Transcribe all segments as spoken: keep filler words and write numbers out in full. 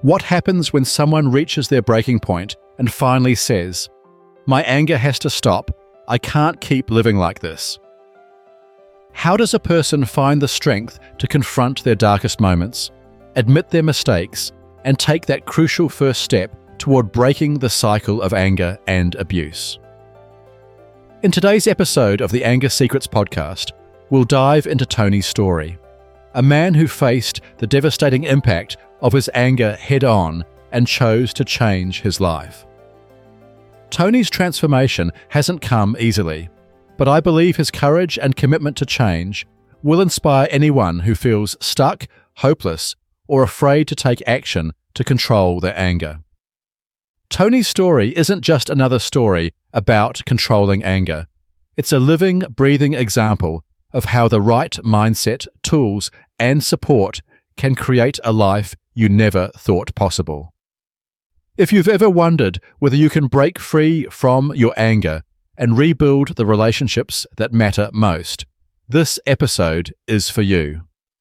What happens when someone reaches their breaking point and finally says, "My anger has to stop. I can't keep living like this"? How does a person find the strength to confront their darkest moments, admit their mistakes, and take that crucial first step toward breaking the cycle of anger and abuse? In today's episode of the Anger Secrets podcast, we'll dive into Tony's story, a man who faced the devastating impact of his anger head-on and chose to change his life. Tony's transformation hasn't come easily, but I believe his courage and commitment to change will inspire anyone who feels stuck, hopeless, or afraid to take action to control their anger. Tony's story isn't just another story about controlling anger. It's a living, breathing example of how the right mindset, tools, and support can create a life you never thought possible. If you've ever wondered whether you can break free from your anger and rebuild the relationships that matter most, this episode is for you.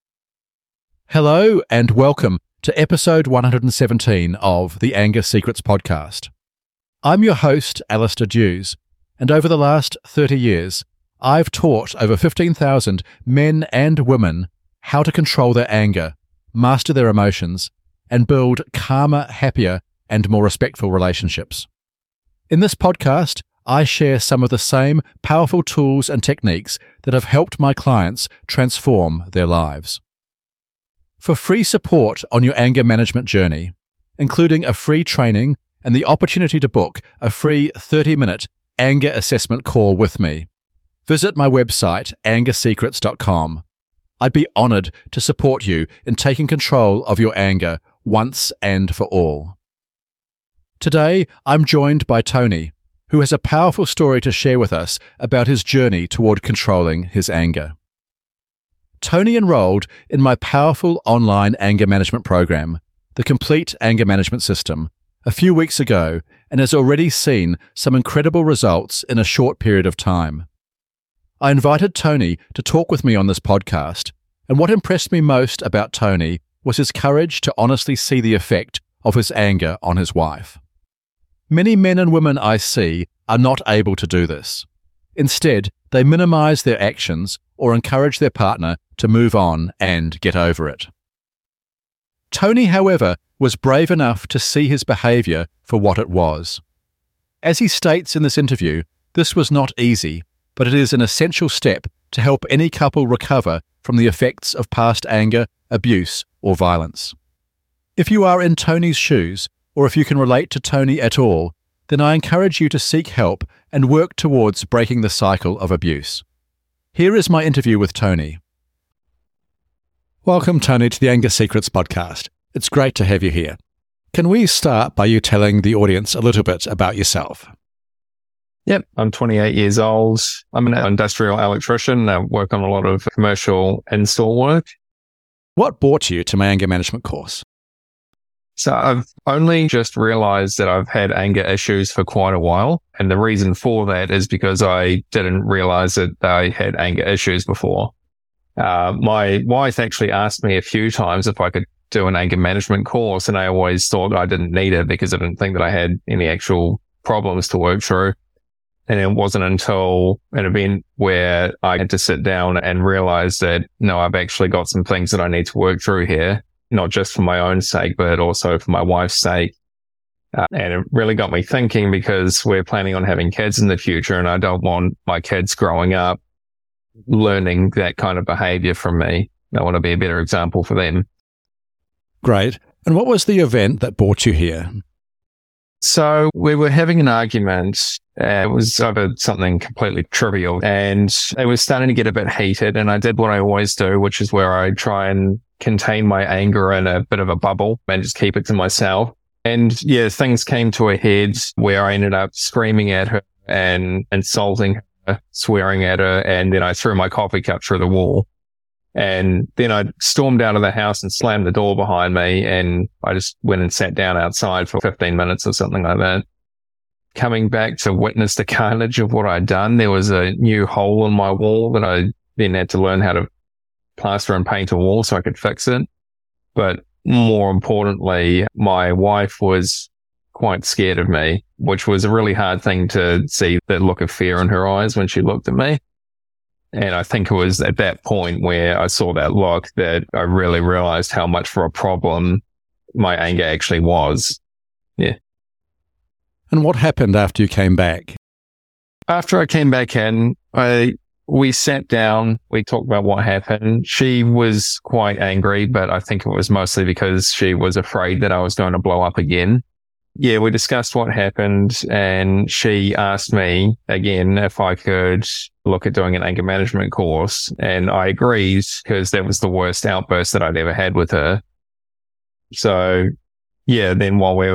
Hello and welcome to episode one hundred seventeen of the Anger Secrets podcast. I'm your host, Alistair Dews, and over the last thirty years, I've taught over fifteen thousand men and women how to control their anger, master their emotions, and build calmer, happier, and more respectful relationships. In this podcast, I share some of the same powerful tools and techniques that have helped my clients transform their lives. For free support on your anger management journey, including a free training and the opportunity to book a free thirty-minute anger assessment call with me, visit my website, anger secrets dot com. I'd be honored to support you in taking control of your anger once and for all. Today, I'm joined by Tony, who has a powerful story to share with us about his journey toward controlling his anger. Tony enrolled in my powerful online anger management program, the Complete Anger Management System, a few weeks ago and has already seen some incredible results in a short period of time. I invited Tony to talk with me on this podcast, and what impressed me most about Tony was his courage to honestly see the effect of his anger on his wife. Many men and women I see are not able to do this. Instead, they minimize their actions or encourage their partner to move on and get over it. Tony, however, was brave enough to see his behavior for what it was. As he states in this interview, this was not easy, but it is an essential step to help any couple recover from the effects of past anger, abuse, or violence. If you are in Tony's shoes, or if you can relate to Tony at all, then I encourage you to seek help and work towards breaking the cycle of abuse. Here is my interview with Tony. Welcome, Tony, to the Anger Secrets podcast. It's great to have you here. Can we start by you telling the audience a little bit about yourself? Yep, I'm twenty-eight years old. I'm an industrial electrician. I work on a lot of commercial install work. What brought you to my anger management course? So I've only just realized that I've had anger issues for quite a while. And the reason for that is because I didn't realize that I had anger issues before. Uh, my wife actually asked me a few times if I could do an anger management course, and I always thought I didn't need it because I didn't think that I had any actual problems to work through. And it wasn't until an event where I had to sit down and realize that, no, I've actually got some things that I need to work through here, not just for my own sake, but also for my wife's sake. Uh, and it really got me thinking, because we're planning on having kids in the future, and I don't want my kids growing up learning that kind of behavior from me. I want to be a better example for them. Great. And what was the event that brought you here? So we were having an argument. Uh, it was over something completely trivial, and it was starting to get a bit heated. And I did what I always do, which is where I try and contain my anger in a bit of a bubble and just keep it to myself. And yeah, things came to a head where I ended up screaming at her and insulting her, swearing at her, and then I threw my coffee cup through the wall. And then I stormed out of the house and slammed the door behind me, and I just went and sat down outside for fifteen minutes or something like that. Coming back to witness the carnage of what I'd done, there was a new hole in my wall that I then had to learn how to plaster and paint a wall so I could fix it. But more importantly, my wife was quite scared of me, which was a really hard thing to see, the look of fear in her eyes when she looked at me. And I think it was at that point where I saw that look that I really realized how much for a problem my anger actually was. Yeah. And what happened after you came back? After I came back in, I we sat down, we talked about what happened. She was quite angry, but I think it was mostly because she was afraid that I was going to blow up again. Yeah, we discussed what happened, and she asked me again if I could look at doing an anger management course. And I agreed because that was the worst outburst that I'd ever had with her. So yeah, then while we were